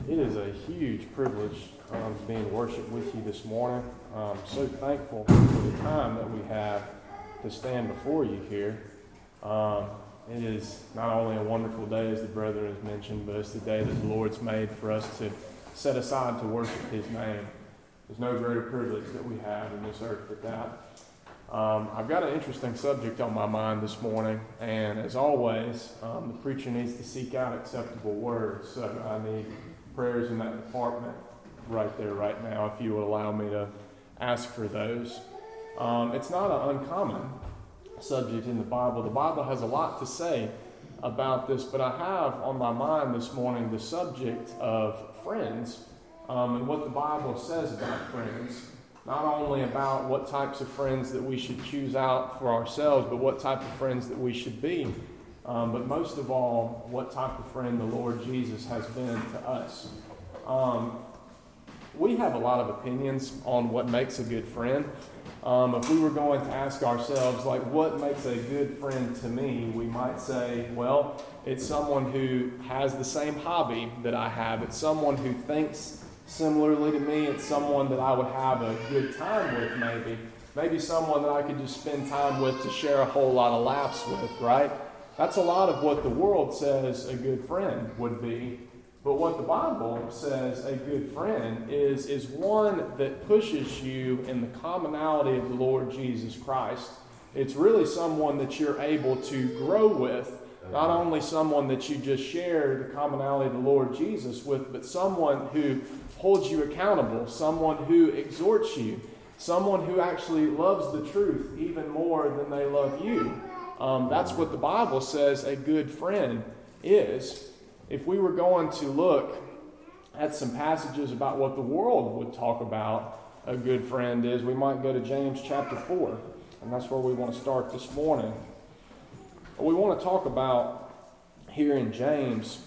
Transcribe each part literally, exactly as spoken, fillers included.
It is a huge privilege um, to be in worship with you this morning. I'm so thankful for the time that we have to stand before you here. Um, it is not only a wonderful day, as the brother has mentioned, but it's the day that the Lord's made for us to set aside to worship His name. There's no greater privilege that we have in this earth than that. Um, I've got an interesting subject on my mind this morning, and as always, um, the preacher needs to seek out acceptable words, so I need prayers in that department right there, right now, if you would allow me to ask for those. Um, it's not an uncommon subject in the Bible. The Bible has a lot to say about this, but I have on my mind this morning the subject of friends um, and what the Bible says about friends. Not only about what types of friends that we should choose out for ourselves, but what type of friends that we should be. Um, but most of all, what type of friend the Lord Jesus has been to us. Um, we have a lot of opinions on what makes a good friend. Um, if we were going to ask ourselves, like, what makes a good friend to me, we might say, well, it's someone who has the same hobby that I have. It's someone who thinks similarly to me. It's someone that I would have a good time with, maybe. Maybe someone that I could just spend time with to share a whole lot of laughs with, right? That's a lot of what the world says a good friend would be. But what the Bible says a good friend is, is one that pushes you in the commonality of the Lord Jesus Christ. It's really someone that you're able to grow with. Not only someone that you just share the commonality of the Lord Jesus with, but someone who holds you accountable, someone who exhorts you, someone who actually loves the truth even more than they love you. Um, that's what the Bible says a good friend is. If we were going to look at some passages about what the world would talk about a good friend is, we might go to James chapter four, and that's where we want to start this morning. We want to talk about here in James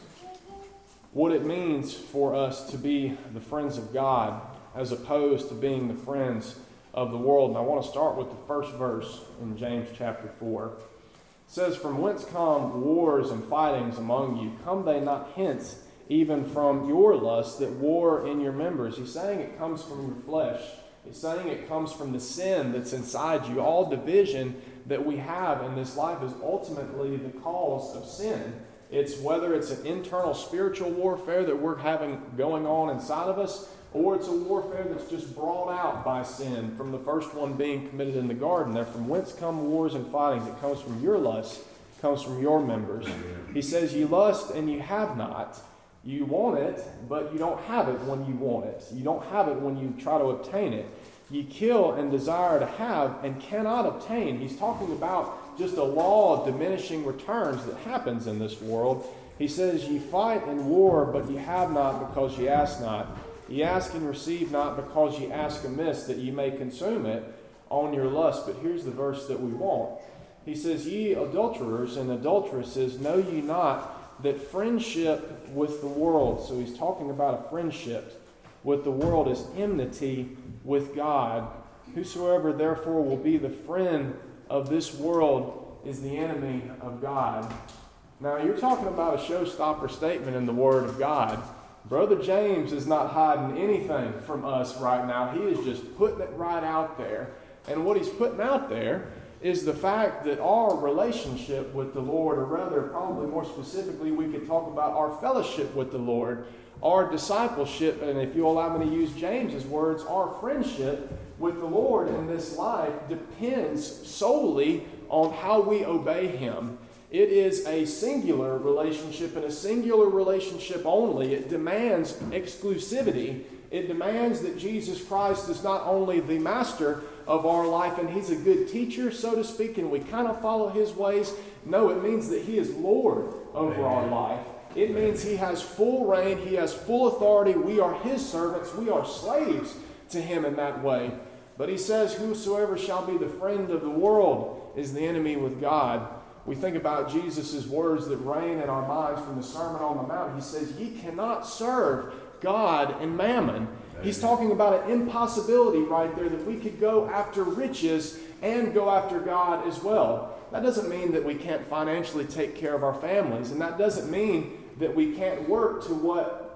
what it means for us to be the friends of God as opposed to being the friends of the world. And I want to start with the first verse in James chapter four. It says, "From whence come wars and fightings among you? Come they not hence even from your lust that war in your members?" He's saying it comes from your flesh. He's saying it comes from the sin that's inside you. All division that we have in this life is ultimately the cause of sin. It's whether it's an internal spiritual warfare that we're having going on inside of us, or it's a warfare that's just brought out by sin, from the first one being committed in the garden. There, from whence come wars and fightings? It comes from your lust, it comes from your members. He says, you lust and you have not. You want it, but you don't have it when you want it. You don't have it when you try to obtain it. You kill and desire to have and cannot obtain. He's talking about just a law of diminishing returns that happens in this world. He says, you fight and war, but you have not because you ask not. Ye ask and receive not because ye ask amiss, that ye may consume it on your lust. But here's the verse that we want. He says, ye adulterers and adulteresses, know ye not that friendship with the world, so he's talking about a friendship with the world, is enmity with God. Whosoever therefore will be the friend of this world is the enemy of God. Now you're talking about a showstopper statement in the Word of God. Brother James is not hiding anything from us right now. He is just putting it right out there. And what he's putting out there is the fact that our relationship with the Lord, or rather, probably more specifically, we could talk about our fellowship with the Lord, our discipleship, and if you'll allow me to use James's words, our friendship with the Lord in this life depends solely on how we obey Him. It is a singular relationship, and a singular relationship only. It demands exclusivity. It demands that Jesus Christ is not only the master of our life, and He's a good teacher, so to speak, and we kind of follow His ways. No, it means that He is Lord over our life. It means He has full reign. He has full authority. We are His servants. We are slaves to Him in that way. But He says, whosoever shall be the friend of the world is the enemy with God. We think about Jesus' words that reign in our minds from the Sermon on the Mount. He says, ye cannot serve God and mammon. He's talking about an impossibility right there, that we could go after riches and go after God as well. That doesn't mean that we can't financially take care of our families, and that doesn't mean that we can't work to what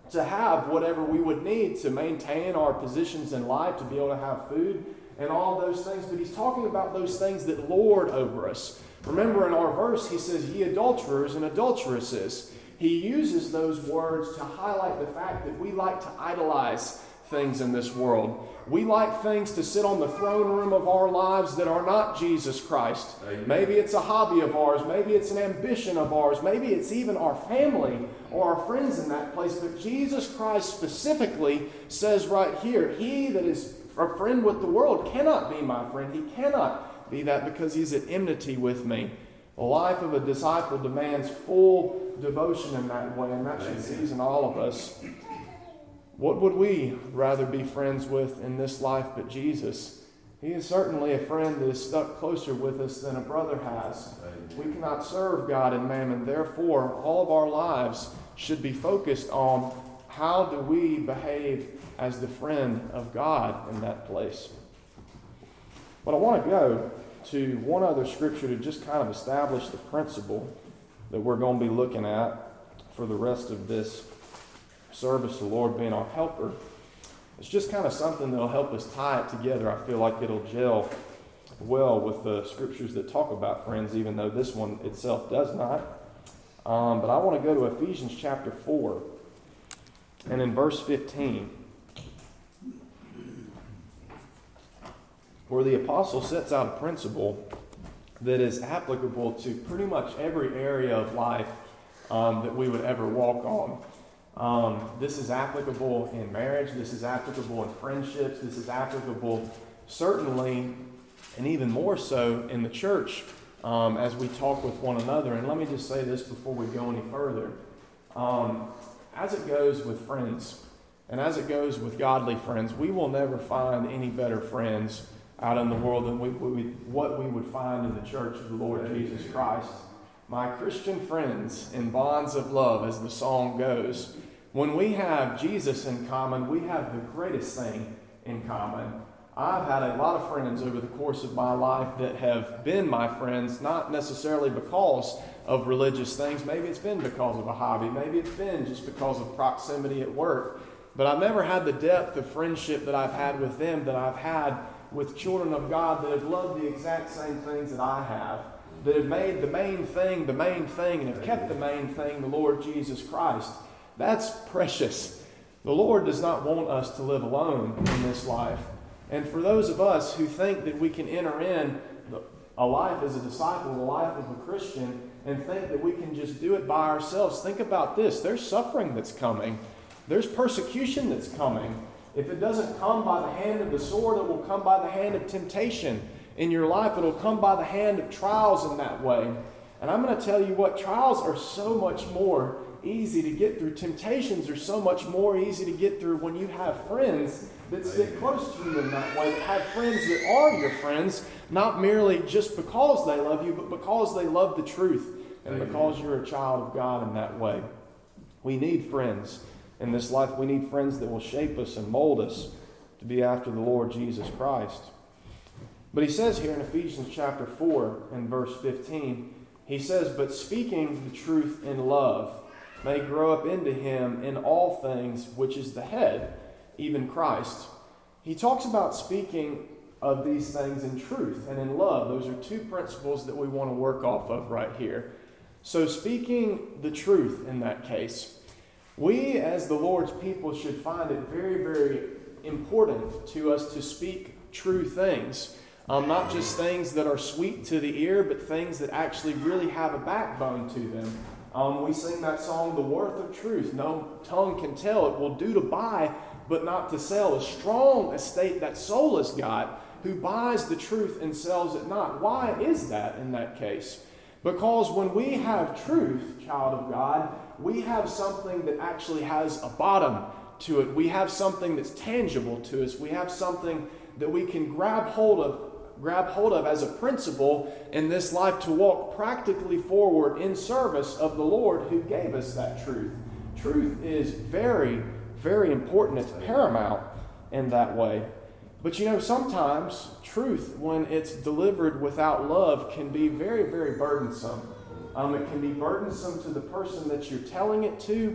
to have whatever we would need to maintain our positions in life, to be able to have food and all those things. But he's talking about those things that lord over us. Remember in our verse, he says, ye adulterers and adulteresses. He uses those words to highlight the fact that we like to idolize things in this world. We like things to sit on the throne room of our lives that are not Jesus Christ. Amen. Maybe it's a hobby of ours. Maybe it's an ambition of ours. Maybe it's even our family or our friends in that place. But Jesus Christ specifically says right here, he that is a friend with the world cannot be my friend. He cannot be that because he's at enmity with me. The life of a disciple demands full devotion in that way, and that should season all of us. What would we rather be friends with in this life but Jesus? He is certainly a friend that is stuck closer with us than a brother has. We cannot serve God and mammon. Therefore, all of our lives should be focused on how do we behave as the friend of God in that place. But I want to go to one other scripture to just kind of establish the principle that we're going to be looking at for the rest of this service, the Lord being our helper. It's just kind of something that'll help us tie it together. I feel like it'll gel well with the scriptures that talk about friends, even though this one itself does not. Um, but I want to go to Ephesians chapter four, and in verse fifteen, where the apostle sets out a principle that is applicable to pretty much every area of life um, that we would ever walk on. Um, this is applicable in marriage. This is applicable in friendships. This is applicable certainly, and even more so, in the church um, as we talk with one another. And let me just say this before we go any further. Um, as it goes with friends, and as it goes with godly friends, we will never find any better friends out in the world than we, we, what we would find in the church of the Lord Jesus Christ. My Christian friends in bonds of love, as the song goes. When we have Jesus in common, we have the greatest thing in common. I've had a lot of friends over the course of my life that have been my friends, not necessarily because of religious things. Maybe it's been because of a hobby. Maybe it's been just because of proximity at work. But I've never had the depth of friendship that I've had with them that I've had with children of God that have loved the exact same things that I have, that have made the main thing the main thing and have kept the main thing the Lord Jesus Christ. That's precious. The Lord does not want us to live alone in this life. And for those of us who think that we can enter in a life as a disciple, a life of a Christian, and think that we can just do it by ourselves, think about this. There's suffering that's coming. There's persecution that's coming. If it doesn't come by the hand of the sword, it will come by the hand of temptation in your life. It will come by the hand of trials in that way. And I'm going to tell you what, trials are so much more easy to get through. Temptations are so much more easy to get through when you have friends that sit close to you in that way, that have friends that are your friends, not merely just because they love you, but because they love the truth and because you're a child of God in that way. We need friends. In this life, we need friends that will shape us and mold us to be after the Lord Jesus Christ. But he says here in Ephesians chapter four and verse fifteen, he says, but speaking the truth in love may grow up into him in all things, which is the head, even Christ. He talks about speaking of these things in truth and in love. Those are two principles that we want to work off of right here. So speaking the truth in that case, we, as the Lord's people, should find it very, very important to us to speak true things. Um, not just things that are sweet to the ear, but things that actually really have a backbone to them. Um, we sing that song, The Worth of Truth. No tongue can tell. It will do to buy, but not to sell. A strong estate that soul has got, who buys the truth and sells it not. Why is that in that case? Because when we have truth, child of God, we have something that actually has a bottom to it. We have something that's tangible to us. We have something that we can grab hold of, grab hold of as a principle in this life to walk practically forward in service of the Lord who gave us that truth. Truth is very, very important. It's paramount in that way. But you know, sometimes truth, when it's delivered without love, can be very, very burdensome. Um, it can be burdensome to the person that you're telling it to.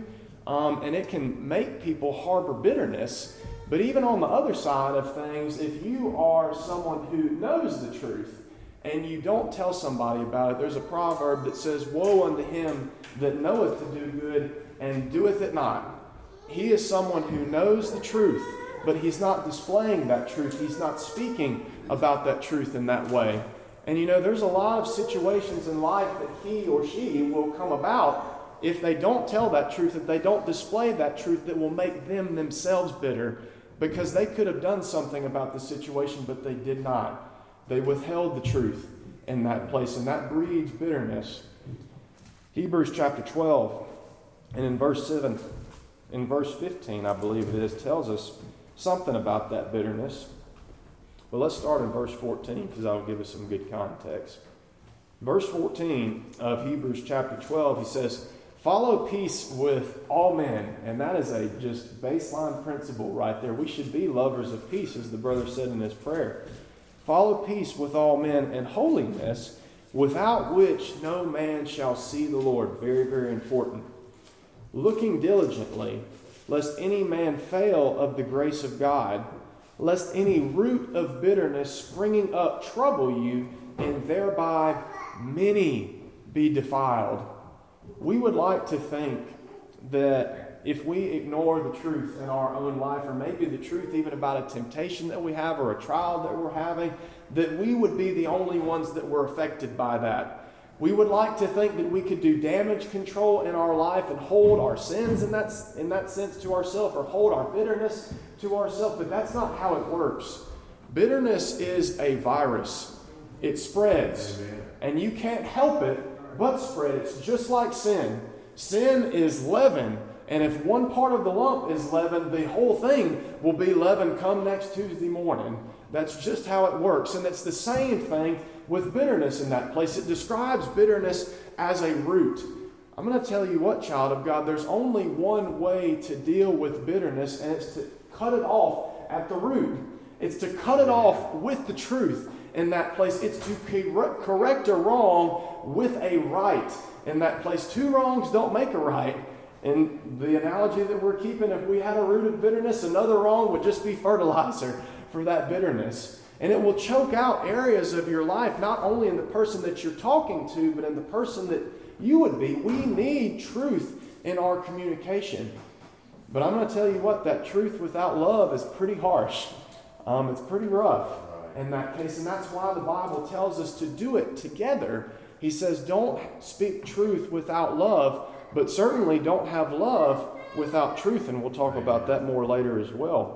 um, and it can make people harbor bitterness. But even on the other side of things, if you are someone who knows the truth and you don't tell somebody about it, there's a proverb that says, "Woe unto him that knoweth to do good and doeth it not." He is someone who knows the truth, but he's not displaying that truth. He's not speaking about that truth in that way. And you know, there's a lot of situations in life that he or she will come about if they don't tell that truth, if they don't display that truth, that will make them themselves bitter because they could have done something about the situation, but they did not. They withheld the truth in that place, and that breeds bitterness. Hebrews chapter twelve, and in verse seven, in verse fifteen, I believe it is, tells us something about that bitterness. Well, let's start in verse fourteen because I'll give us some good context. Verse fourteen of Hebrews chapter twelve, he says, "Follow peace with all men." And that is a just baseline principle right there. We should be lovers of peace, as the brother said in his prayer. "Follow peace with all men and holiness, without which no man shall see the Lord." Very, very important. "Looking diligently, lest any man fail of the grace of God, lest any root of bitterness springing up trouble you, and thereby many be defiled." We would like to think that if we ignore the truth in our own life, or maybe the truth even about a temptation that we have or a trial that we're having, that we would be the only ones that were affected by that. We would like to think that we could do damage control in our life and hold our sins in that, in that sense to ourselves, or hold our bitterness to ourselves, but that's not how it works. Bitterness is a virus. It spreads, Amen. And you can't help it but spread. It's just like sin. Sin is leaven, and if one part of the lump is leaven, the whole thing will be leaven come next Tuesday morning. That's just how it works, and it's the same thing with bitterness in that place. It describes bitterness as a root. I'm going to tell you what, child of God, there's only one way to deal with bitterness, and it's to cut it off at the root. It's to cut it off with the truth in that place. It's to correct a wrong with a right in that place. Two wrongs don't make a right. And the analogy that we're keeping, if we had a root of bitterness, another wrong would just be fertilizer for that bitterness. And it will choke out areas of your life, not only in the person that you're talking to, but in the person that you would be. We need truth in our communication. But I'm going to tell you what, that truth without love is pretty harsh. Um, it's pretty rough in that case. And that's why the Bible tells us to do it together. He says, don't speak truth without love, but certainly don't have love without truth. And we'll talk about that more later as well.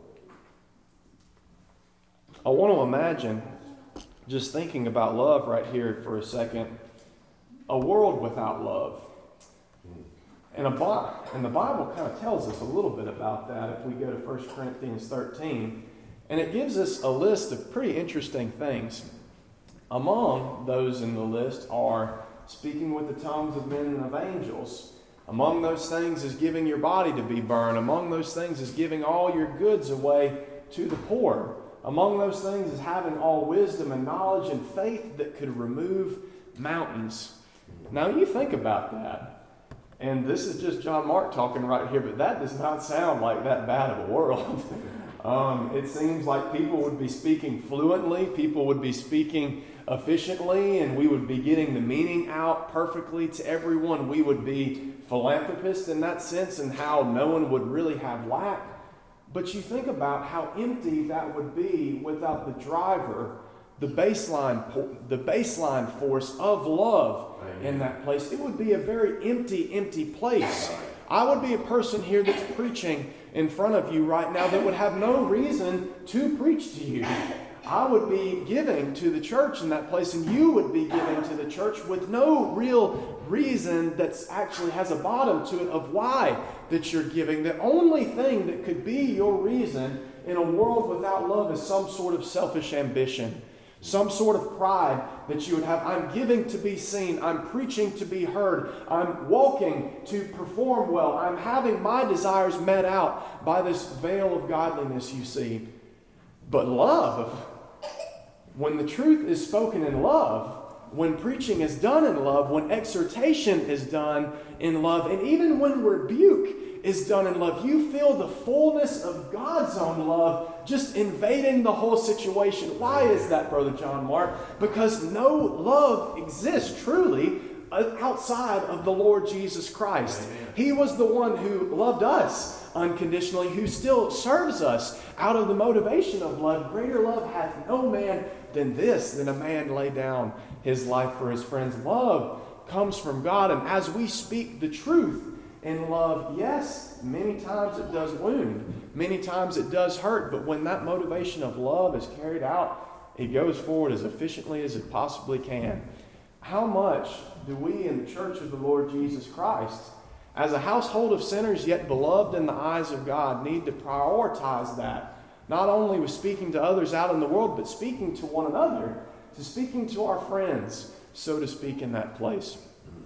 I want to imagine, just thinking about love right here for a second, a world without love. And, a, and the Bible kind of tells us a little bit about that if we go to First Corinthians thirteen. And it gives us a list of pretty interesting things. Among those in the list are speaking with the tongues of men and of angels. Among those things is giving your body to be burned. Among those things is giving all your goods away to the poor. Among those things is having all wisdom and knowledge and faith that could remove mountains. Now you think about that. And this is just John Mark talking right here, but that does not sound like that bad of a world. um, it seems like people would be speaking fluently, people would be speaking efficiently, and we would be getting the meaning out perfectly to everyone. We would be philanthropists in that sense, and how no one would really have lack. But you think about how empty that would be without the driver, the baseline, the baseline force of love in that place. It would be a very empty, empty place. I would be a person here that's preaching in front of you right now that would have no reason to preach to you. I would be giving to the church in that place, and you would be giving to the church with no real reason that actually has a bottom to it of why that you're giving. The only thing that could be your reason in a world without love is some sort of selfish ambition, some sort of pride that you would have. I'm giving to be seen. I'm preaching to be heard. I'm walking to perform well. I'm having my desires met out by this veil of godliness you see. But love, when the truth is spoken in love, when preaching is done in love, when exhortation is done in love, and even when rebuke is done in love. You feel the fullness of God's own love just invading the whole situation. Why is that, Brother John Mark? Because no love exists truly outside of the Lord Jesus Christ. Amen. He was the one who loved us unconditionally, who still serves us out of the motivation of love. Greater love hath no man than this, than a man lay down his life for his friends. Love comes from God, and as we speak the truth in love, yes, many times it does wound, many times it does hurt, but when that motivation of love is carried out, it goes forward as efficiently as it possibly can. How much do we in the Church of the Lord Jesus Christ, as a household of sinners yet beloved in the eyes of God, need to prioritize that, not only with speaking to others out in the world, but speaking to one another, to speaking to our friends, so to speak, in that place.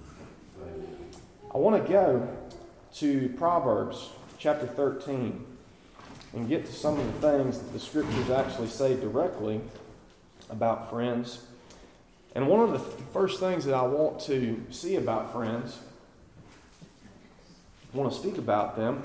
I want to go to Proverbs chapter thirteen and get to some of the things that the Scriptures actually say directly about friends. And one of the first things that I want to see about friends, I want to speak about them,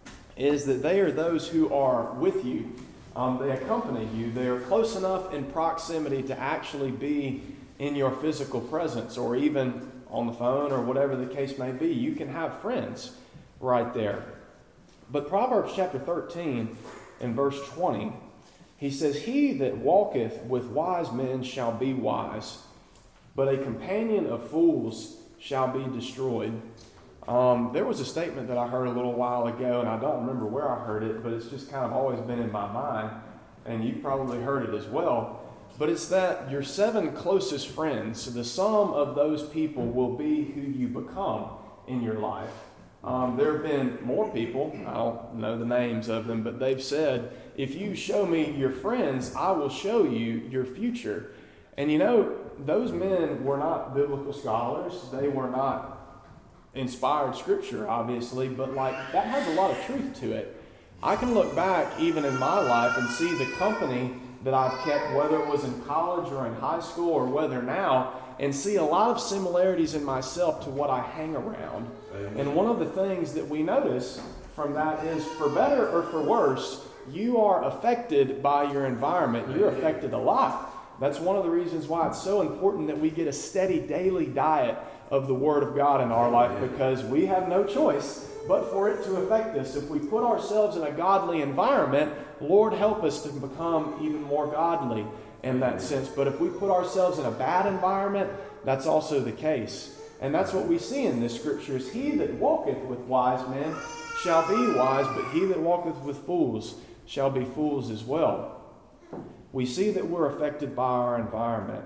is that they are those who are with you. Um, they accompany you. They are close enough in proximity to actually be in your physical presence, or even on the phone, or whatever the case may be. You can have friends right there. But Proverbs chapter thirteen and verse twenty, he says, "He that walketh with wise men shall be wise, but a companion of fools shall be destroyed." Um, there was a statement that I heard a little while ago, and I don't remember where I heard it, but it's just kind of always been in my mind, and you've probably heard it as well. But it's that your seven closest friends, the sum of those people, will be who you become in your life. Um, there have been more people, I don't know the names of them, but they've said, if you show me your friends, I will show you your future. And you know, those men were not biblical scholars. They were not inspired Scripture, obviously, but like that has a lot of truth to it. I can look back even in my life and see the company that I've kept, whether it was in college or in high school or whether now, and see a lot of similarities in myself to what I hang around. Amen. And one of the things that we notice from that is, for better or for worse, you are affected by your environment. You're affected a lot. That's one of the reasons why it's so important that we get a steady daily diet of the Word of God in our life, because we have no choice but for it to affect us. If we put ourselves in a godly environment, Lord help us to become even more godly in that sense. But if we put ourselves in a bad environment, that's also the case. And that's what we see in this Scripture is, he that walketh with wise men shall be wise, but he that walketh with fools shall be fools as well. We see that we're affected by our environment.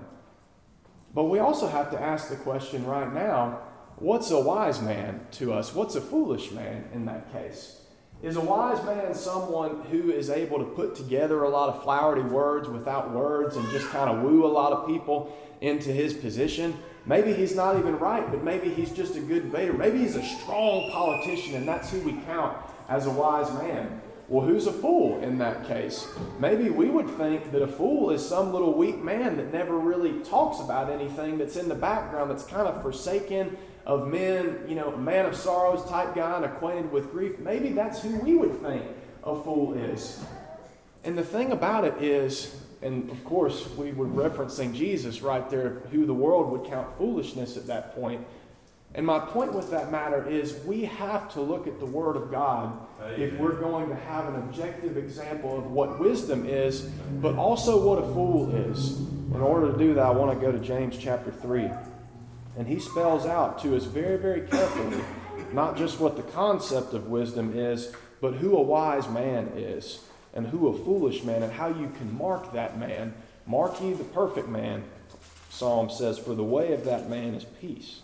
But we also have to ask the question right now, what's a wise man to us? What's a foolish man in that case? Is a wise man someone who is able to put together a lot of flowery words without words and just kind of woo a lot of people into his position? Maybe he's not even right, but maybe he's just a good debater. Maybe he's a strong politician, and that's who we count as a wise man. Well, who's a fool in that case? Maybe we would think that a fool is some little weak man that never really talks about anything, that's in the background, that's kind of forsaken of men, you know, a man of sorrows type guy and acquainted with grief. Maybe that's who we would think a fool is. And the thing about it is, and of course we were referencing Jesus right there, who the world would count foolishness at that point. And my point with that matter is, we have to look at the Word of God Amen. If we're going to have an objective example of what wisdom is, but also what a fool is. In order to do that, I want to go to James chapter three. And he spells out to us very, very carefully, not just what the concept of wisdom is, but who a wise man is, and who a foolish man, and how you can mark that man. Mark ye the perfect man, Psalm says, for the way of that man is peace.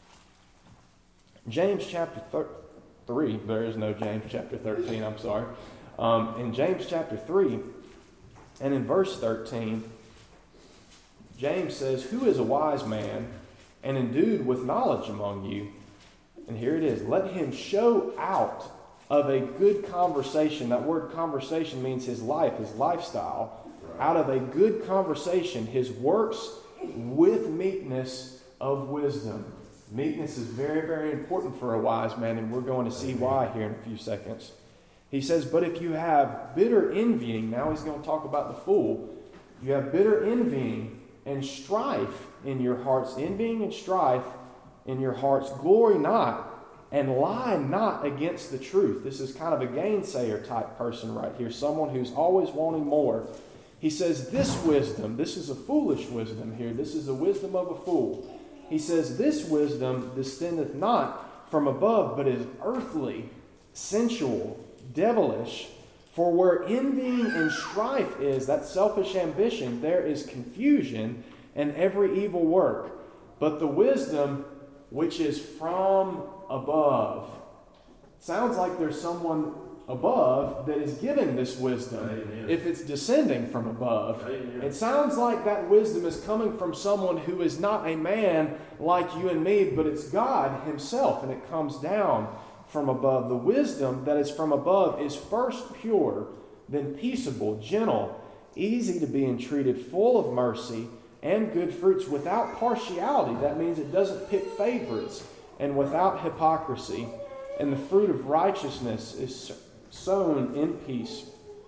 James chapter three, there is no James chapter thirteen, I'm sorry. Um, in James chapter three, and in verse thirteen, James says, who is a wise man and endued with knowledge among you? And here it is, let him show out of a good conversation. That word conversation means his life, his lifestyle. Out of a good conversation, his works with meekness of wisdom. Meekness is very, very important for a wise man, and we're going to see why here in a few seconds. He says, but if you have bitter envying, now he's going to talk about the fool. You have bitter envying and strife in your hearts, envying and strife in your hearts, glory not and lie not against the truth. This is kind of a gainsayer type person right here, someone who's always wanting more. He says, this wisdom, this is a foolish wisdom here. This is the wisdom of a fool. He says, this wisdom descendeth not from above, but is earthly, sensual, devilish. For where envying and strife is, that selfish ambition, there is confusion and every evil work. But the wisdom which is from above. Sounds like there's someone above that is giving this wisdom. Amen. If it's descending from above. Amen. It sounds like that wisdom is coming from someone who is not a man like you and me, but it's God himself, and it comes down from above. The wisdom that is from above is first pure, then peaceable, gentle, easy to be entreated, full of mercy and good fruits, without partiality. That means it doesn't pick favorites, and without hypocrisy. And the fruit of righteousness is sown in peace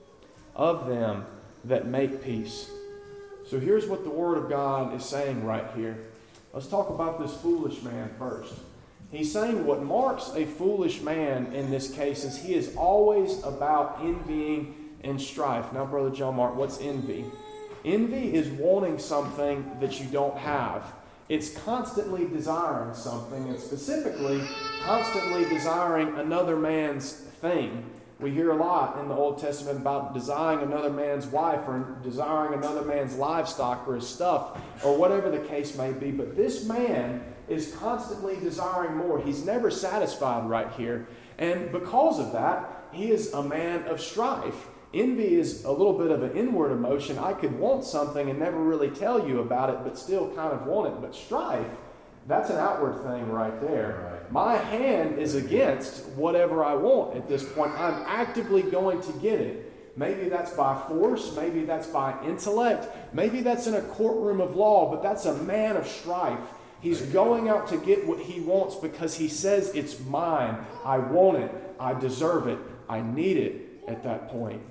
of them that make peace. So here's what the Word of God is saying right here. Let's talk about this foolish man first. He's saying what marks a foolish man in this case is he is always about envying and strife. Now, Brother John Mark, what's envy? Envy is wanting something that you don't have. It's constantly desiring something, and specifically, constantly desiring another man's thing. We hear a lot in the Old Testament about desiring another man's wife or desiring another man's livestock or his stuff or whatever the case may be. But this man is constantly desiring more. He's never satisfied right here. And because of that, he is a man of strife. Envy is a little bit of an inward emotion. I could want something and never really tell you about it, but still kind of want it. But strife, that's an outward thing right there. Right. My hand is against whatever I want at this point. I'm actively going to get it. Maybe that's by force. Maybe that's by intellect. Maybe that's in a courtroom of law, but that's a man of strife. He's going out to get what he wants because he says it's mine. I want it. I deserve it. I need it at that point.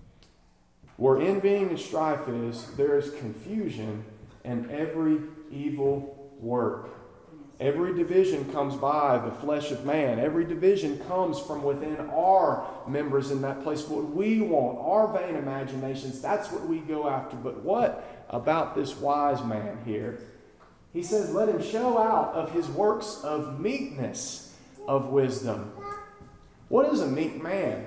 Where envying and strife is, there is confusion and every evil work. Every division comes by the flesh of man. Every division comes from within our members in that place. What we want, our vain imaginations, that's what we go after. But what about this wise man here? He says, let him show out of his works of meekness, of wisdom. What is a meek man?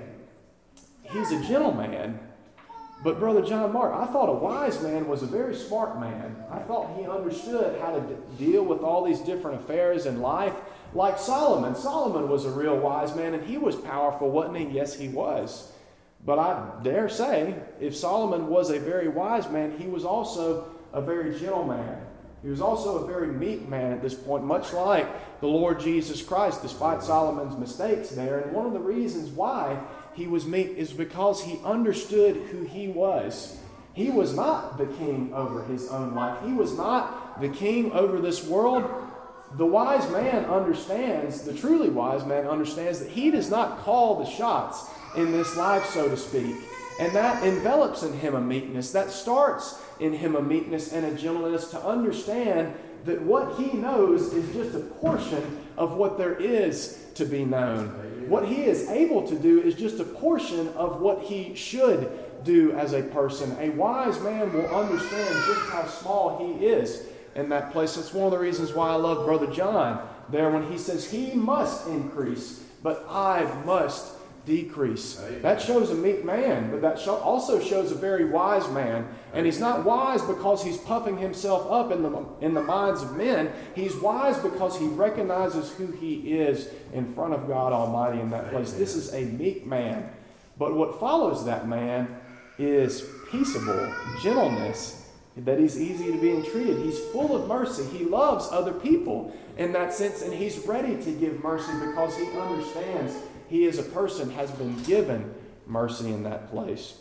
He's a gentleman. But Brother John Mark, I thought a wise man was a very smart man. I thought he understood how to d- deal with all these different affairs in life. Like Solomon. Solomon was a real wise man, and he was powerful, wasn't he? Yes, he was. But I dare say, if Solomon was a very wise man, he was also a very gentle man. He was also a very meek man at this point, much like the Lord Jesus Christ, despite Solomon's mistakes there. And one of the reasons why he was meek is because he understood who he was. He was not the king over his own life. He was not the king over this world. The wise man understands, the truly wise man understands that he does not call the shots in this life, so to speak. And that envelops in him a meekness. That starts in him a meekness and a gentleness to understand that what he knows is just a portion of what there is to be known. What he is able to do is just a portion of what he should do as a person. A wise man will understand just how small he is in that place. That's one of the reasons why I love Brother John there when he says he must increase, but I must decrease. Amen. That shows a meek man, but that also shows a very wise man. And he's not wise because he's puffing himself up in the in the minds of men. He's wise because he recognizes who he is in front of God Almighty in that place. Amen. This is a meek man. But what follows that man is peaceable, gentleness, that he's easy to be entreated. He's full of mercy. He loves other people in that sense, and he's ready to give mercy because he understands he as a person has been given mercy in that place.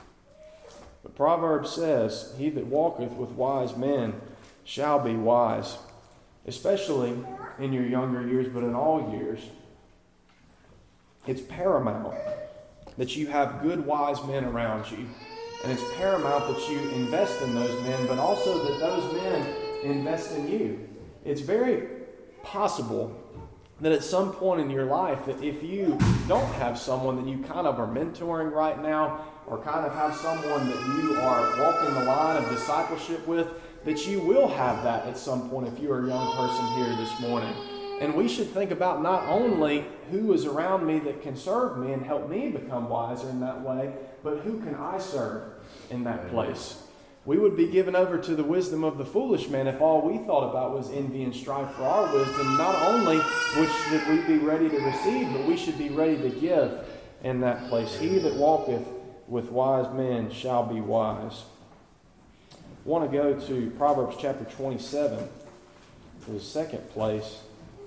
The proverb says, he that walketh with wise men shall be wise. Especially in your younger years, but in all years, it's paramount that you have good, wise men around you. And it's paramount that you invest in those men, but also that those men invest in you. It's very possible that at some point in your life, that if you don't have someone that you kind of are mentoring right now, or kind of have someone that you are walking the line of discipleship with, that you will have that at some point if you're a young person here this morning. And we should think about not only who is around me that can serve me and help me become wiser in that way, but who can I serve in that place. We would be given over to the wisdom of the foolish man if all we thought about was envy and strife for our wisdom. Not only which should we be ready to receive, but we should be ready to give in that place. He that walketh with wise men shall be wise. I want to go to Proverbs chapter twenty-seven for the second place.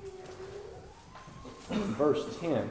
Verse ten.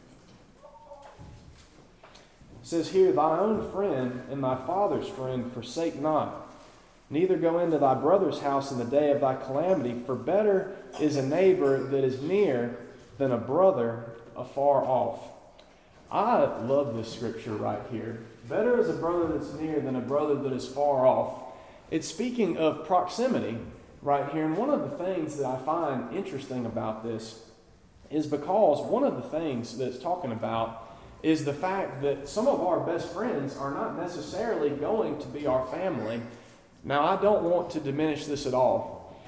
It says here, thy own friend and thy father's friend forsake not, neither go into thy brother's house in the day of thy calamity, for better is a neighbor that is near than a brother afar off. I love this scripture right here. Better is a brother that's near than a brother that is far off. It's speaking of proximity right here, and one of the things that I find interesting about this is because one of the things that it's talking about is the fact that some of our best friends are not necessarily going to be our family. Now, I don't want to diminish this at all.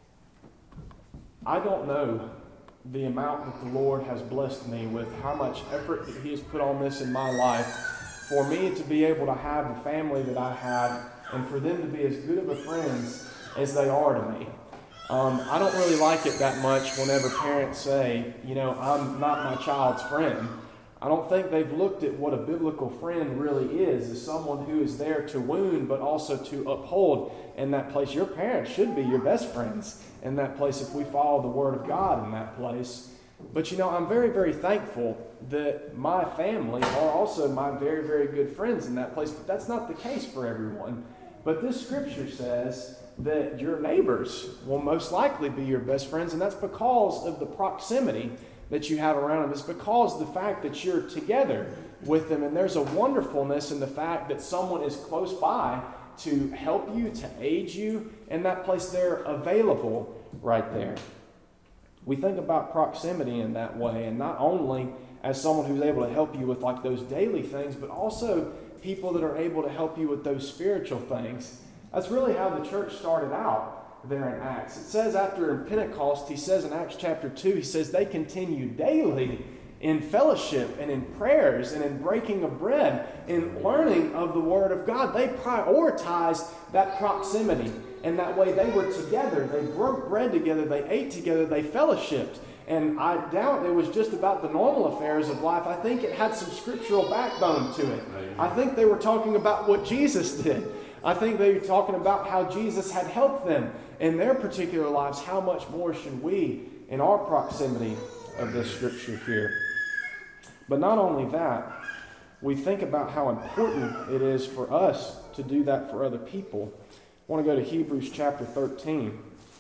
I don't know the amount that the Lord has blessed me with, how much effort that He has put on this in my life, for me to be able to have the family that I have, and for them to be as good of a friends as they are to me. Um, I don't really like it that much whenever parents say, you know, I'm not my child's friend. I don't think they've looked at what a biblical friend really is, as someone who is there to wound but also to uphold in that place. Your parents should be your best friends in that place if we follow the Word of God in that place. But you know, I'm very, very thankful that my family are also my very, very good friends in that place. But that's not the case for everyone. But this scripture says that your neighbors will most likely be your best friends, and that's because of the proximity that you have around them. It's because of the fact that you're together with them, and there's a wonderfulness in the fact that someone is close by to help you, to aid you in that place. They're available right there. We think about proximity in that way, and not only as someone who's able to help you with like those daily things, but also people that are able to help you with those spiritual things. That's really how the church started out there in Acts. It says after in Pentecost, he says in Acts chapter two, he says they continued daily in fellowship and in prayers and in breaking of bread, in learning of the Word of God. They prioritized that proximity. And that way they were together. They broke bread together. They ate together. They fellowshipped. And I doubt it was just about the normal affairs of life. I think it had some scriptural backbone to it. I think they were talking about what Jesus did. I think they were talking about how Jesus had helped them in their particular lives. How much more should we in our proximity of this scripture here? But not only that, we think about how important it is for us to do that for other people. I want to go to Hebrews chapter thirteen.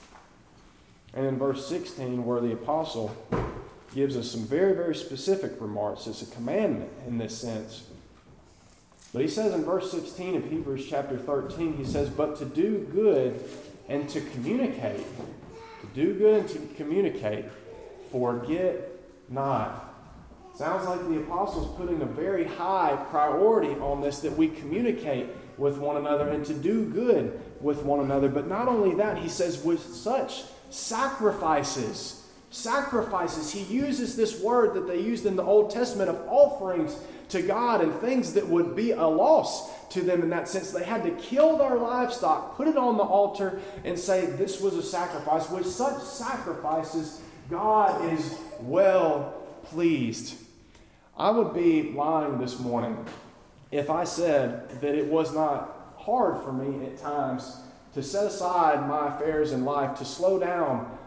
And in verse sixteen, where the apostle gives us some very, very specific remarks. It's a commandment in this sense. But he says in verse sixteen of Hebrews chapter thirteen, he says, but to do good and to communicate, to do good and to communicate, forget not. Sounds like the apostle's putting a very high priority on this, that we communicate with one another and to do good with one another. But not only that, he says with such sacrifices. Sacrifices. He uses this word that they used in the Old Testament of offerings to God and things that would be a loss to them in that sense. They had to kill their livestock, put it on the altar, and say this was a sacrifice. With such sacrifices, God is well pleased. I would be lying this morning if I said that it was not hard for me at times to set aside my affairs in life, to slow down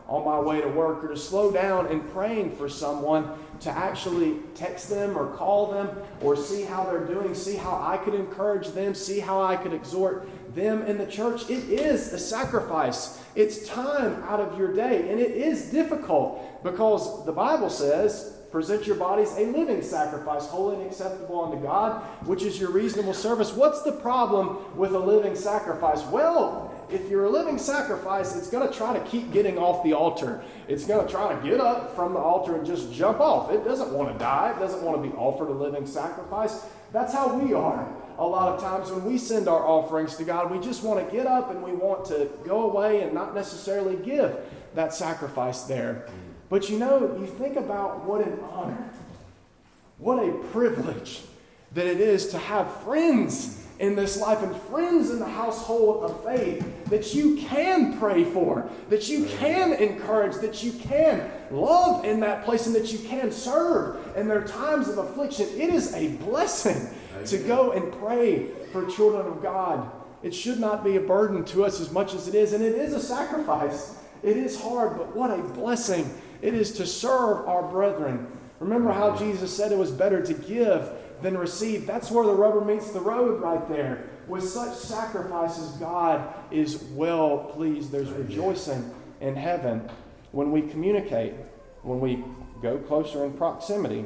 on my way to work, or to slow down in praying for someone, to actually text them or call them or see how they're doing, see how I could encourage them, see how I could exhort them in the church. It is a sacrifice. It's time out of your day, and it is difficult because the Bible says, present your bodies a living sacrifice, holy and acceptable unto God, which is your reasonable service. What's the problem with a living sacrifice? Well, if you're a living sacrifice, it's going to try to keep getting off the altar. It's going to try to get up from the altar and just jump off. It doesn't want to die. It doesn't want to be offered a living sacrifice. That's how we are. A lot of times when we send our offerings to God, we just want to get up and we want to go away and not necessarily give that sacrifice there. But you know, you think about what an honor, what a privilege that it is to have friends in this life and friends in the household of faith that you can pray for, that you can encourage, that you can love in that place, and that you can serve in their times of affliction. It is a blessing to go and pray for children of God. It should not be a burden to us as much as it is, and it is a sacrifice. It is hard, but what a blessing it is to serve our brethren. Remember how Jesus said it was better to give than receive. That's where the rubber meets the road right there. With such sacrifices, God is well pleased. There's rejoicing in heaven when we communicate, when we go closer in proximity.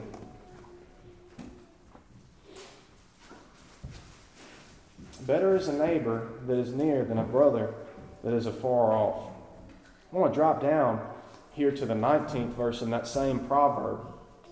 Better is a neighbor that is near than a brother that is afar off. I want to drop down here to the nineteenth verse in that same proverb.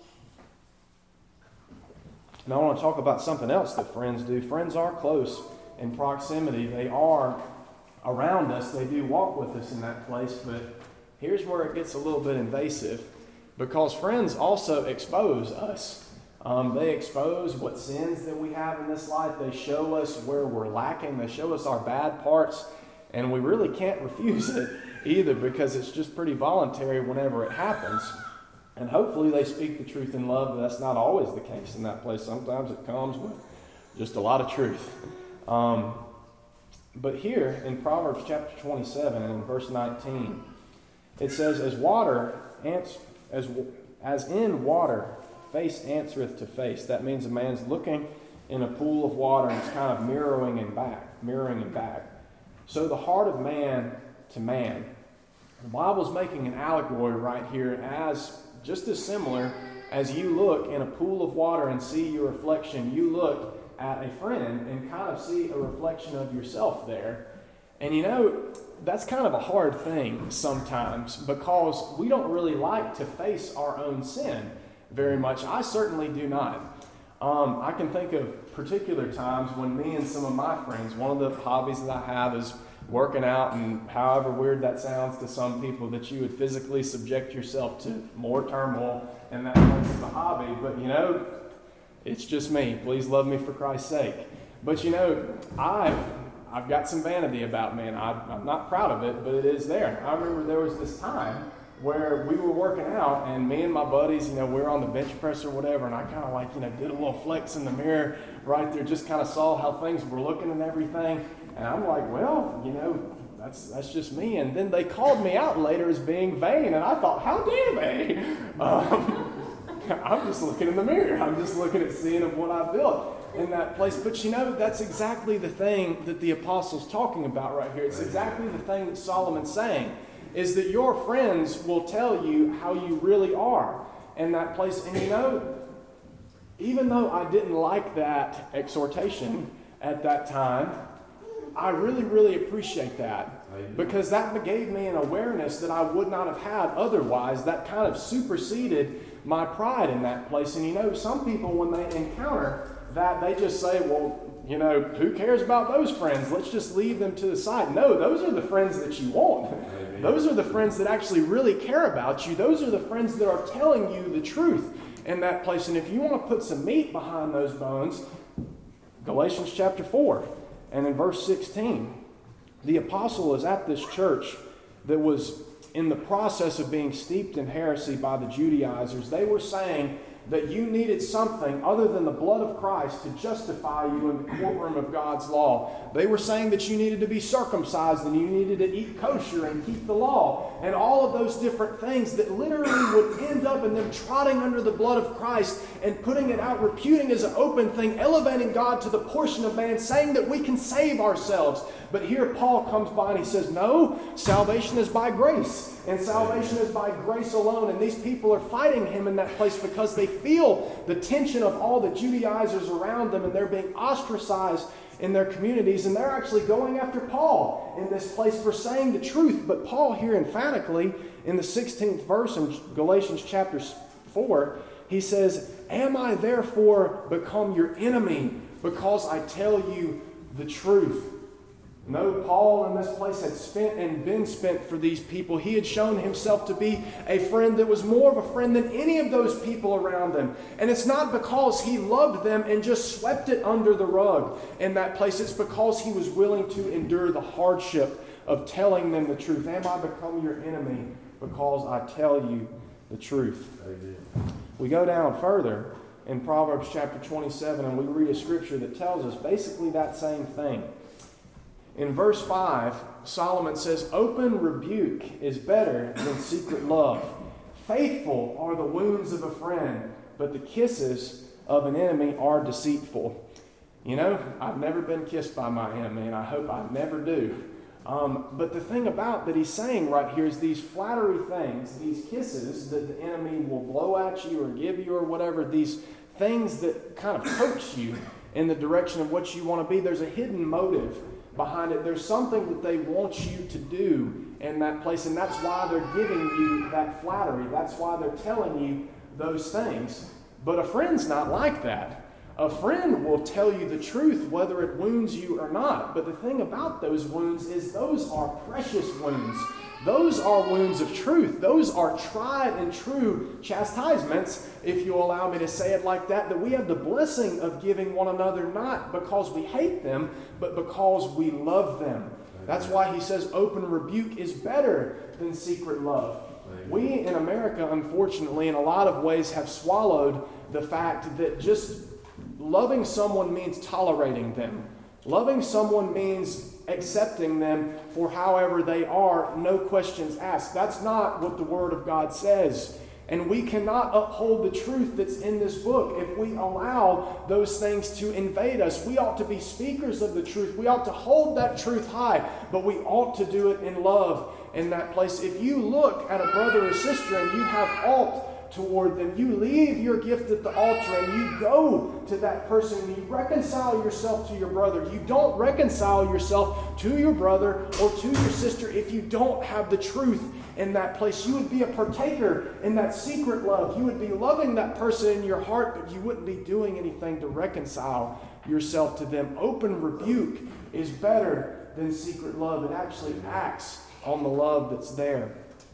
Now I want to talk about something else that friends do. Friends are close in proximity. They are around us. They do walk with us in that place. But here's where it gets a little bit invasive, because friends also expose us. Um, they expose what sins that we have in this life. They show us where we're lacking. They show us our bad parts. And we really can't refuse it either, because it's just pretty voluntary whenever it happens. And hopefully they speak the truth in love, but that's not always the case in that place. Sometimes it comes with just a lot of truth. Um, but here in Proverbs chapter twenty-seven and in verse nineteen, it says, As water, ans- as, as in water, face answereth to face. That means a man's looking in a pool of water and it's kind of mirroring and back, mirroring and back. So the heart of man to man. The Bible's making an allegory right here as just as similar as you look in a pool of water and see your reflection. You look at a friend and kind of see a reflection of yourself there. And you know, that's kind of a hard thing sometimes, because we don't really like to face our own sin very much. I certainly do not. Um, I can think of particular times when me and some of my friends, one of the hobbies that I have is working out, and however weird that sounds to some people, that you would physically subject yourself to more turmoil, and that is a hobby. But you know, it's just me. Please love me for Christ's sake. But you know, I've I've got some vanity about me, and I, I'm not proud of it, but it is there. I remember there was this time where we were working out, and me and my buddies, you know, we were on the bench press or whatever, and I kind of like, you know, did a little flex in the mirror right there, just kind of saw how things were looking and everything. And I'm like, well, you know, that's that's just me. And then they called me out later as being vain, and I thought, how dare they? Um, I'm just looking in the mirror. I'm just looking at seeing of what I built in that place. But you know, that's exactly the thing that the apostle's talking about right here. It's exactly the thing that Solomon's saying, is that your friends will tell you how you really are in that place. And you know, even though I didn't like that exhortation at that time, I really, really appreciate that, because that gave me an awareness that I would not have had otherwise. That kind of superseded my pride in that place. And you know, some people, when they encounter that, they just say, well, you know, who cares about those friends? Let's just leave them to the side. No, those are the friends that you want. Amen. Those are the friends that actually really care about you. Those are the friends that are telling you the truth in that place. And if you want to put some meat behind those bones, Galatians chapter four. And in verse sixteen, the apostle is at this church that was in the process of being steeped in heresy by the Judaizers. They were saying that you needed something other than the blood of Christ to justify you in the courtroom of God's law. They were saying that you needed to be circumcised and you needed to eat kosher and keep the law and all of those different things that literally would end up in them trotting under the blood of Christ and putting it out, reputing as an open thing, elevating God to the portion of man, saying that we can save ourselves. But here Paul comes by and he says, no, salvation is by grace. And salvation is by grace alone. And these people are fighting him in that place because they feel the tension of all the Judaizers around them, and they're being ostracized in their communities. And they're actually going after Paul in this place for saying the truth. But Paul here emphatically in the sixteenth verse in Galatians chapter four, he says, am I therefore become your enemy because I tell you the truth? No, Paul in this place had spent and been spent for these people. He had shown himself to be a friend that was more of a friend than any of those people around them. And it's not because he loved them and just swept it under the rug in that place. It's because he was willing to endure the hardship of telling them the truth. Am I become your enemy because I tell you the truth? Amen. We go down further in Proverbs chapter twenty-seven and we read a scripture that tells us basically that same thing. In verse five, Solomon says, open rebuke is better than secret love. Faithful are the wounds of a friend, but the kisses of an enemy are deceitful. You know, I've never been kissed by my enemy, and I hope I never do. Um, but the thing about that he's saying right here is these flattery things, these kisses that the enemy will blow at you or give you or whatever, these things that kind of coax you in the direction of what you want to be, there's a hidden motive behind it. There's something that they want you to do in that place, and that's why they're giving you that flattery. That's why they're telling you those things. But a friend's not like that. A friend will tell you the truth whether it wounds you or not. But the thing about those wounds is those are precious wounds. Those are wounds of truth. Those are tried and true chastisements, if you allow me to say it like that, that we have the blessing of giving one another, not because we hate them, but because we love them. That's why he says open rebuke is better than secret love. We in America, unfortunately, in a lot of ways have swallowed the fact that just loving someone means tolerating them. Loving someone means accepting them for however they are, no questions asked. That's not what the Word of God says. And we cannot uphold the truth that's in this book if we allow those things to invade us. We ought to be speakers of the truth. We ought to hold that truth high, but we ought to do it in love in that place. If you look at a brother or sister and you have aught toward them, you leave your gift at the altar and you go to that person and you reconcile yourself to your brother. You don't reconcile yourself to your brother or to your sister if you don't have the truth in that place. You would be a partaker in that secret love. You would be loving that person in your heart, but you wouldn't be doing anything to reconcile yourself to them. Open rebuke is better than secret love. It actually acts on the love that's there.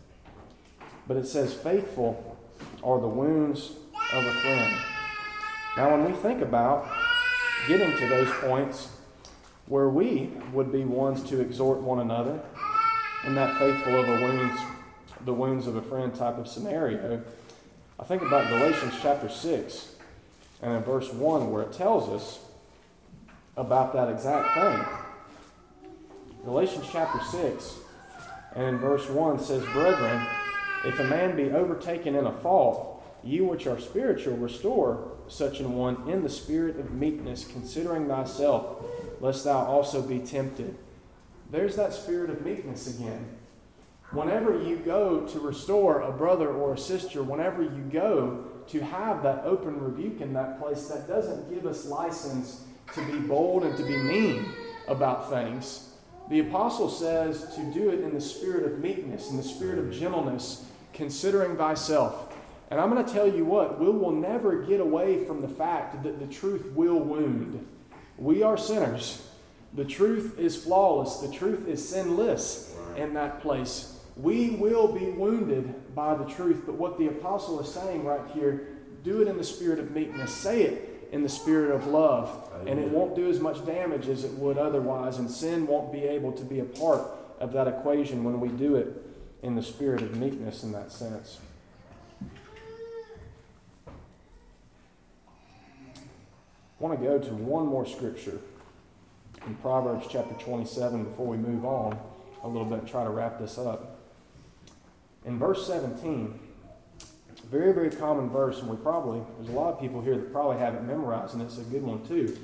But it says faithful are the wounds of a friend. Now, when we think about getting to those points where we would be ones to exhort one another in that faithful of a wounds, the wounds of a friend type of scenario, I think about Galatians chapter six and in verse one where it tells us about that exact thing. Galatians chapter six and in verse one says, brethren, if a man be overtaken in a fault, ye which are spiritual, restore such an one in the spirit of meekness, considering thyself, lest thou also be tempted. There's that spirit of meekness again. Whenever you go to restore a brother or a sister, whenever you go to have that open rebuke in that place, that doesn't give us license to be bold and to be mean about things. The apostle says to do it in the spirit of meekness, in the spirit of gentleness, considering thyself. And I'm going to tell you what, we will never get away from the fact that the truth will wound. We are sinners. The truth is flawless. The truth is sinless in that place. We will be wounded by the truth. But what the apostle is saying right here, do it in the spirit of meekness. Say it in the spirit of love. And it won't do as much damage as it would otherwise. And sin won't be able to be a part of that equation when we do it in the spirit of meekness in that sense. I want to go to one more scripture in Proverbs chapter twenty-seven before we move on a little bit and try to wrap this up. In verse seventeen, very, very common verse, and we probably, there's a lot of people here that probably have it memorized, and it's a good one too.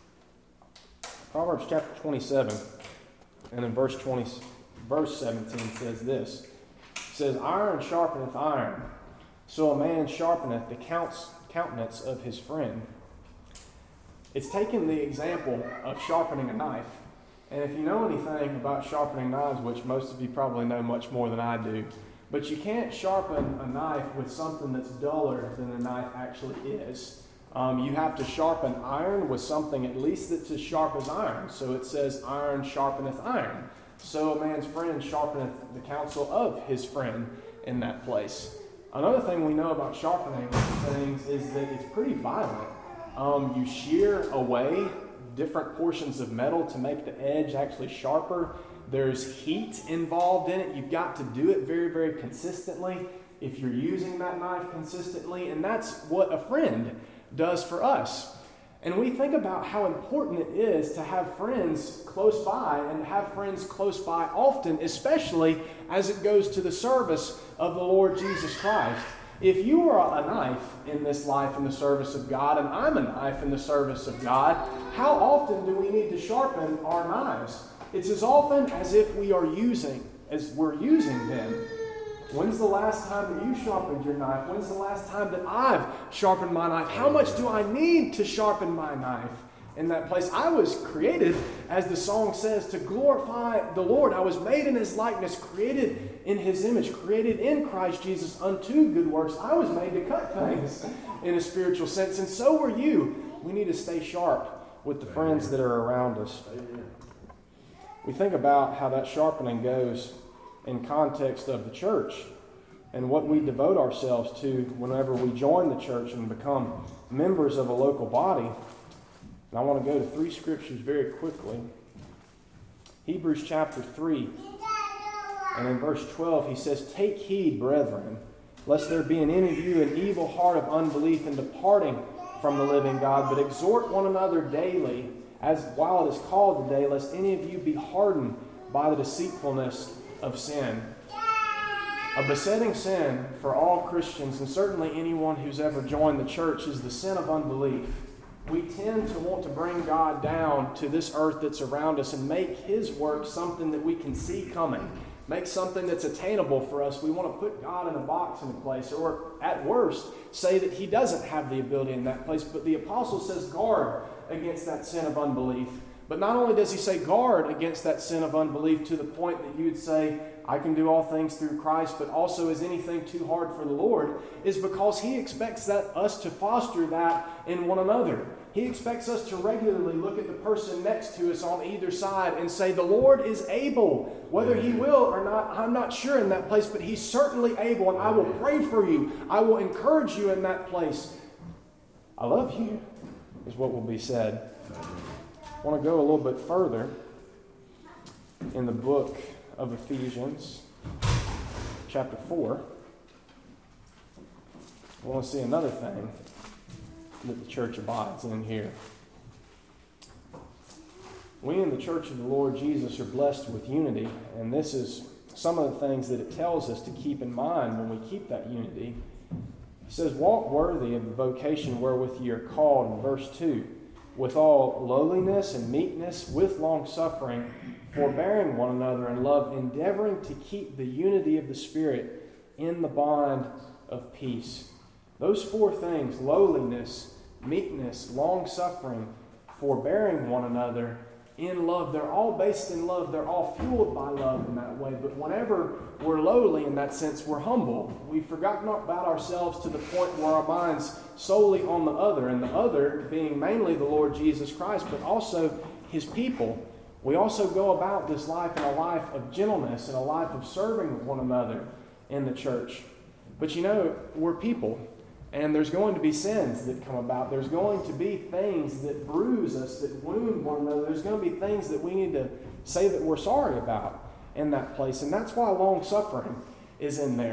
Proverbs chapter twenty-seven, and in verse twenty, verse seventeen says this. It says, "Iron sharpeneth iron, so a man sharpeneth the countenance of his friend." It's taken the example of sharpening a knife. And if you know anything about sharpening knives, which most of you probably know much more than I do, but you can't sharpen a knife with something that's duller than the knife actually is. Um, you have to sharpen iron with something at least that's as sharp as iron. So it says, "Iron sharpeneth iron. So a man's friend sharpeneth the counsel of his friend," in that place. Another thing we know about sharpening things is that it's pretty violent. Um, you shear away different portions of metal to make the edge actually sharper. There's heat involved in it. You've got to do it very, very consistently if you're using that knife consistently. And that's what a friend does for us. And we think about how important it is to have friends close by and have friends close by often, especially as it goes to the service of the Lord Jesus Christ. If you are a knife in this life in the service of God, and I'm a knife in the service of God, how often do we need to sharpen our knives? It's as often as if we are using, as we're using them. When's the last time that you sharpened your knife? When's the last time that I've sharpened my knife? How much do I need to sharpen my knife in that place? I was created, as the song says, to glorify the Lord. I was made in His likeness, created in His image, created in Christ Jesus unto good works. I was made to cut things in a spiritual sense, and so were you. We need to stay sharp with the friends that are around us. We think about how that sharpening goes in context of the church and what we devote ourselves to whenever we join the church and become members of a local body. And I want to go to three scriptures very quickly. Hebrews chapter three, and in verse twelve he says, "Take heed, brethren, lest there be in any of you an evil heart of unbelief in departing from the living God, but exhort one another daily, as while it is called today, lest any of you be hardened by the deceitfulness of sin." A besetting sin for all Christians, and certainly anyone who's ever joined the church, is the sin of unbelief. We tend to want to bring God down to this earth that's around us and make His work something that we can see coming. Make something that's attainable for us. We want to put God in a box in a place, or at worst, say that He doesn't have the ability in that place. But the apostle says guard against that sin of unbelief. But not only does he say guard against that sin of unbelief to the point that you would say, "I can do all things through Christ," but also, is anything too hard for the Lord, is because He expects that us to foster that in one another. He expects us to regularly look at the person next to us on either side and say, "The Lord is able." Whether He will or not, I'm not sure in that place, but He's certainly able, and I will pray for you. I will encourage you in that place. "I love you," is what will be said. I want to go a little bit further in the book of Ephesians, chapter four. I want to see another thing that the church abides in here. We in the church of the Lord Jesus are blessed with unity, and this is some of the things that it tells us to keep in mind when we keep that unity. It says, "Walk worthy of the vocation wherewith ye are called," in verse two, "with all lowliness and meekness, with long suffering, forbearing one another in love, endeavoring to keep the unity of the Spirit in the bond of peace." Those four things, lowliness, meekness, long suffering, forbearing one another in love, they're all based in love. They're all fueled by love in that way. But whenever we're lowly in that sense, we're humble. We've forgotten about ourselves to the point where our mind's solely on the other, and the other being mainly the Lord Jesus Christ, but also His people. We also go about this life in a life of gentleness and a life of serving one another in the church. But you know, we're people, and there's going to be sins that come about. There's going to be things that bruise us, that wound one another. There's going to be things that we need to say that we're sorry about in that place. And that's why long suffering is in there.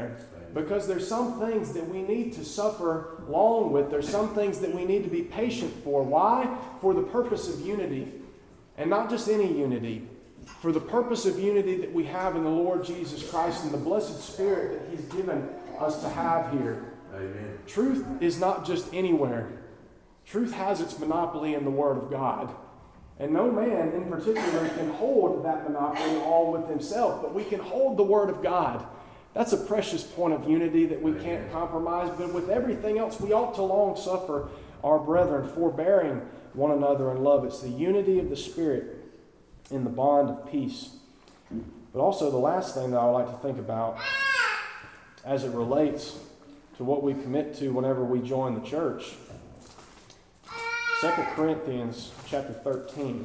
because there's some things that we need to suffer long with. There's some things that we need to be patient for. Why? For the purpose of unity. And not just any unity. For the purpose of unity that we have in the Lord Jesus Christ and the blessed Spirit that He's given us to have here. Amen. Truth is not just anywhere. Truth has its monopoly in the Word of God. And no man in particular can hold that monopoly all with himself, but we can hold the Word of God. That's a precious point of unity that we can't compromise, but with everything else, we ought to long suffer our brethren, forbearing one another in love. It's the unity of the Spirit in the bond of peace. But also the last thing that I would like to think about as it relates to what we commit to whenever we join the church. Second Corinthians chapter thirteen.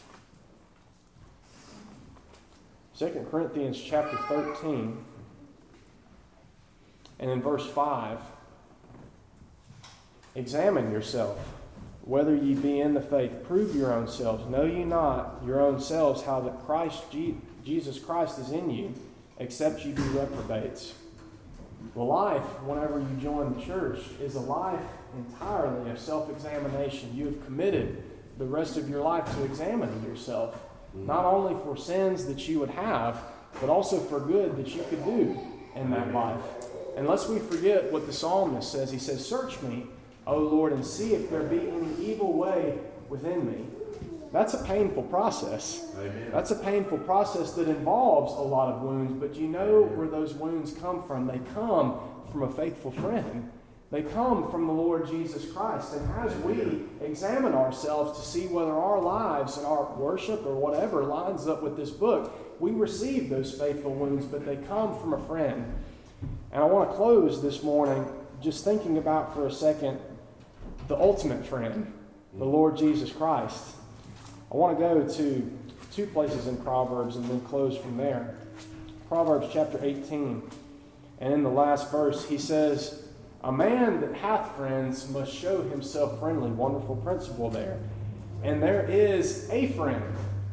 Second Corinthians chapter thirteen. And in verse five, examine yourself, whether ye be in the faith. Prove your own selves. Know ye not your own selves how that Christ Jesus Christ is in you, except ye be reprobates. The life, whenever you join the church, is a life entirely of self-examination. You have committed the rest of your life to examining yourself, not only for sins that you would have, but also for good that you could do in that life. And lest we forget what the psalmist says. He says, search me, O Lord, and see if there be any evil way within me. That's a painful process. Amen. That's a painful process that involves a lot of wounds, but you know where those wounds come from. They come from a faithful friend. They come from the Lord Jesus Christ. And as we examine ourselves to see whether our lives and our worship or whatever lines up with this book, we receive those faithful wounds, but they come from a friend. And I want to close this morning just thinking about for a second the ultimate friend, the Lord Jesus Christ. I want to go to two places in Proverbs and then close from there. Proverbs chapter eighteen. And in the last verse, he says, a man that hath friends must show himself friendly. Wonderful principle there. And there is a friend.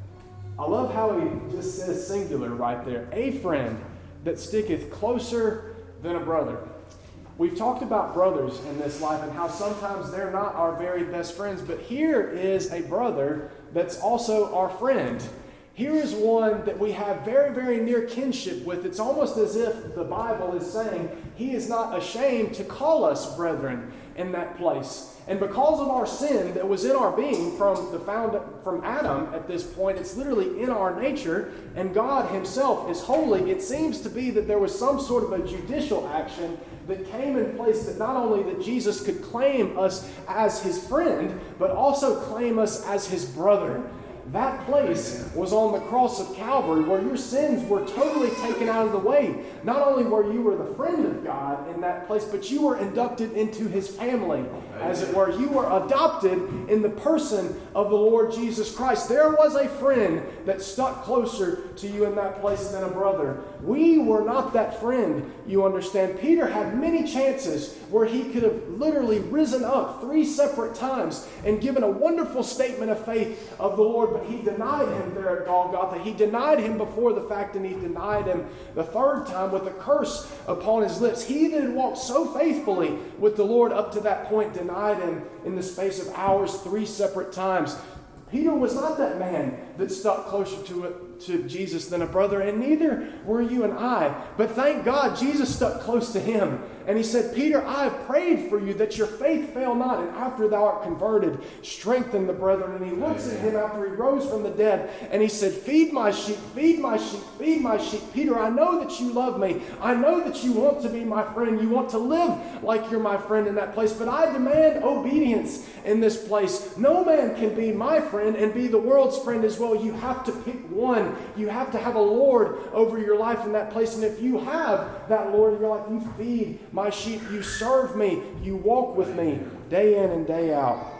I love how he just says singular right there. A friend that sticketh closer than a brother. We've talked about brothers in this life and how sometimes they're not our very best friends, but here is a brother that's also our friend. Here is one that we have very, very near kinship with. It's almost as if the Bible is saying he is not ashamed to call us brethren in that place. And because of our sin that was in our being from the found from Adam at this point, it's literally in our nature, and God himself is holy. It seems to be that there was some sort of a judicial action that came in place that not only that Jesus could claim us as his friend, but also claim us as his brother. That place was on the cross of Calvary, where your sins were totally taken out of the way. Not only were you were the friend of God in that place, but you were inducted into his family, as it were. You were adopted in the person of the Lord Jesus Christ. There was a friend that stuck closer to you in that place than a brother. We were not that friend, you understand. Peter had many chances where he could have literally risen up three separate times and given a wonderful statement of faith of the Lord, but he denied him there at Golgotha. He denied him before the fact, and he denied him the third time with a curse upon his lips. He that had walked so faithfully with the Lord up to that point denied him in the space of hours three separate times. Peter was not that man that stuck closer to it, to Jesus than a brother, and neither were you and I. But thank God Jesus stuck close to him. And he said, Peter, I have prayed for you that your faith fail not. And after thou art converted, strengthen the brethren. And he looks at him after he rose from the dead. And he said, feed my sheep, feed my sheep, feed my sheep. Peter, I know that you love me. I know that you want to be my friend. You want to live like you're my friend in that place. But I demand obedience in this place. No man can be my friend and be the world's friend as well. You have to pick one. You have to have a Lord over your life in that place. And if you have that Lord in your life, you feed my sheep, you serve me, you walk with me day in and day out.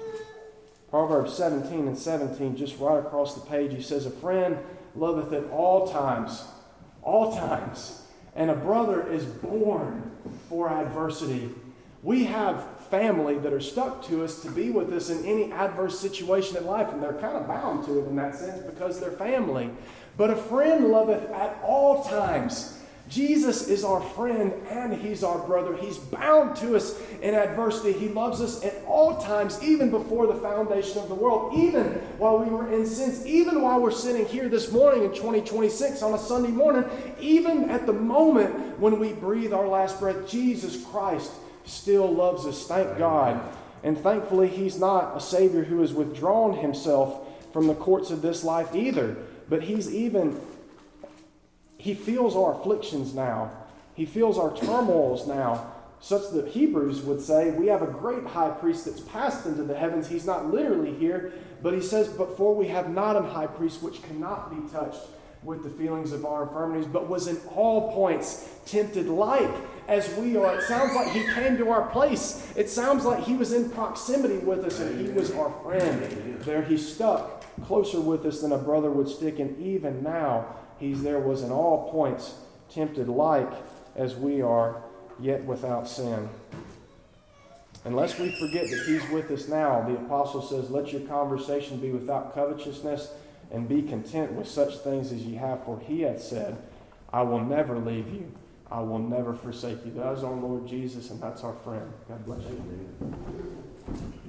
Proverbs seventeen and seventeen, just right across the page, he says, a friend loveth at all times, all times, and a brother is born for adversity. We have family that are stuck to us to be with us in any adverse situation in life, and they're kind of bound to it in that sense because they're family. But a friend loveth at all times. Jesus is our friend and He's our brother. He's bound to us in adversity. He loves us at all times, even before the foundation of the world, even while we were in sins, even while we're sitting here this morning in twenty twenty-six on a Sunday morning, even at the moment when we breathe our last breath, Jesus Christ still loves us. Thank God. And thankfully, He's not a Savior who has withdrawn Himself from the courts of this life either, but He's even He feels our afflictions now. He feels our turmoils now, such that Hebrews would say we have a great high priest that's passed into the heavens. He's not literally here, but he says, but for we have not an high priest which cannot be touched with the feelings of our infirmities, but was in all points tempted like as we are. It sounds like He came to our place. It sounds like He was in proximity with us and He was our friend. There He stuck closer with us than a brother would stick, and even now He's there, was in all points tempted like as we are, yet without sin. Unless we forget that He's with us now, the apostle says, let your conversation be without covetousness, and be content with such things as ye have, for He hath said, I will never leave you, I will never forsake you. That is our Lord Jesus, and that's our friend. God bless you.